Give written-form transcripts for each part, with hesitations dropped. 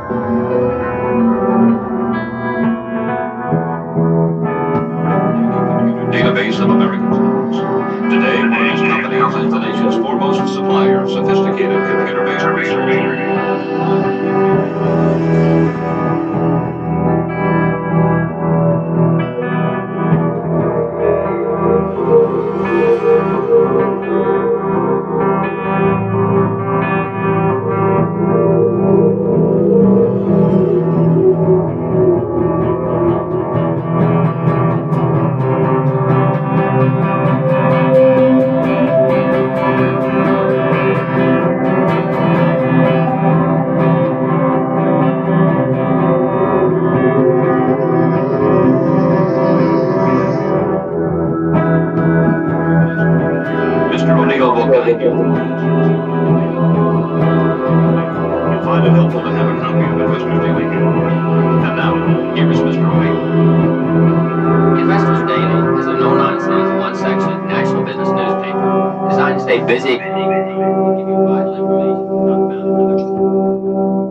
Database of American schools. Today, Morris Company is the nation's foremost supplier of sophisticated computer-based research. Mr. O'Neill will guide you. You'll find it helpful to have a copy of Investors Daily. And now, here is Mr. O'Neill. Investors Daily is a no-nonsense, one-section national business newspaper designed to stay busy and give you vital information not found in other.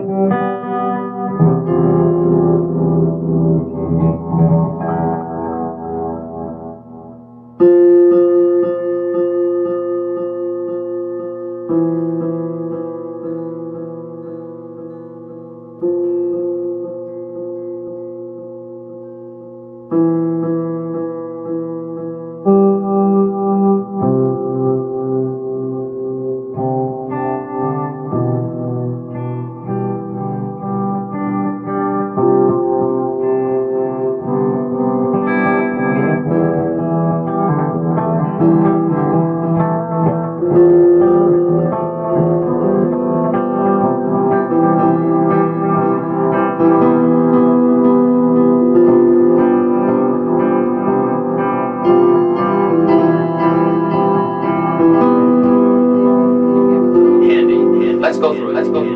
Let's go through it. Let's go.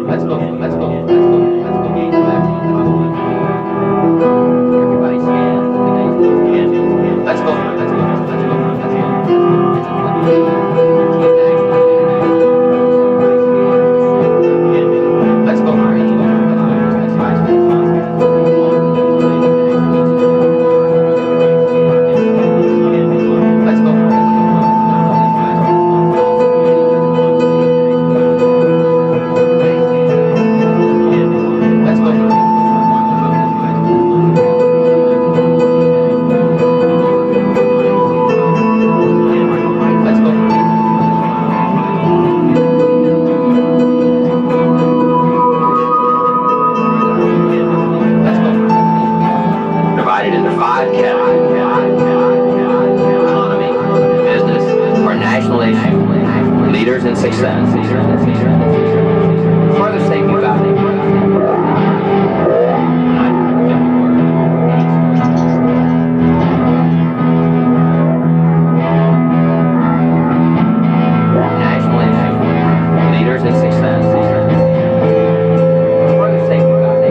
Everybody stand. Let's go through it. Into five categories: economy, business, or national issue, leaders in success. Further safety value. National issue, leaders in success. Further safety value.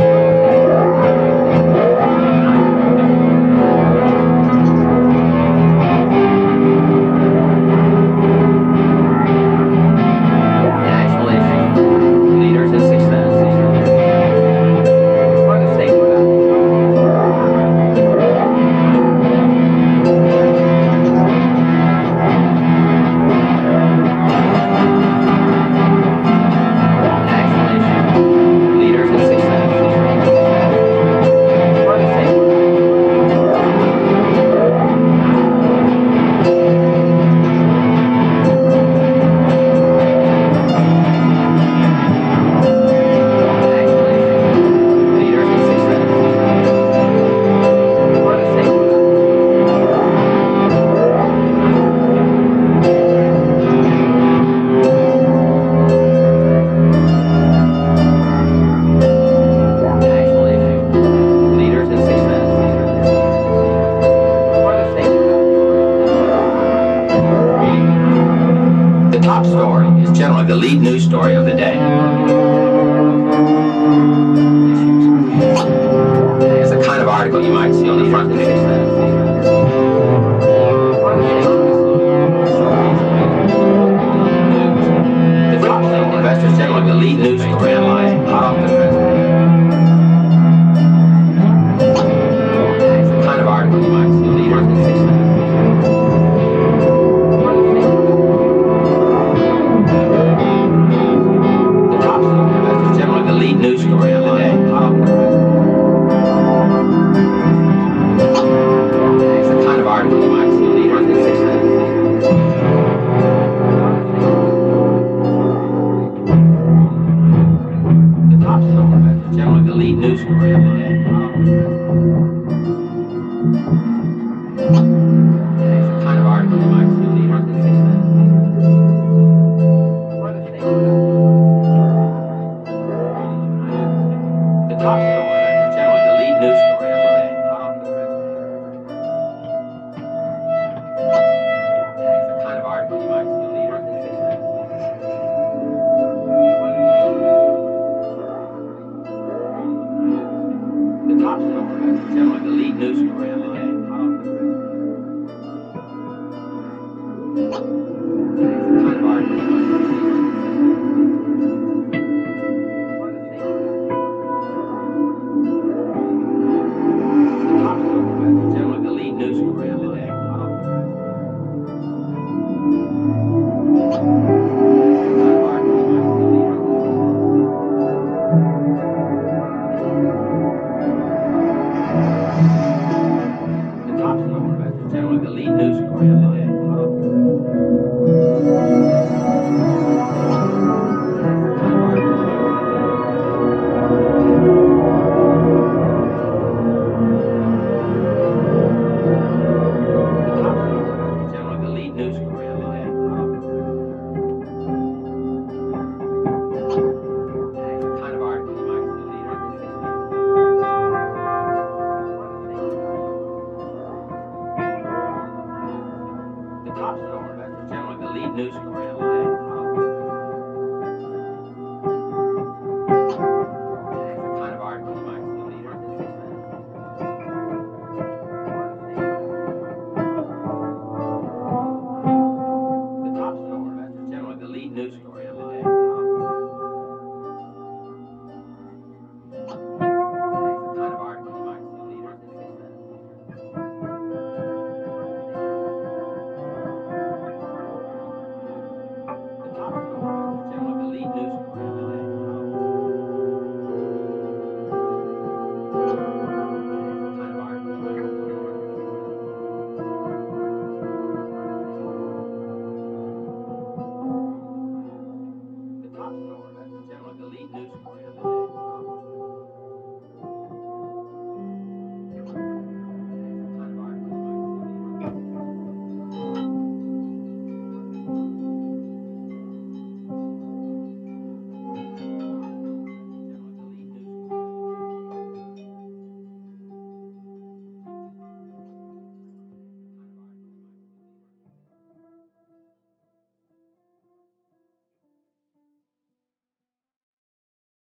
top story is generally the lead news story of the day. It's the kind of article you might see on the front page. The top thing, investors generally the lead news story analyzing hot off the press. lead news story of the day. Yeah, it's the kind of article you might see leaders in 6 minutes. The top story, generally the lead news story.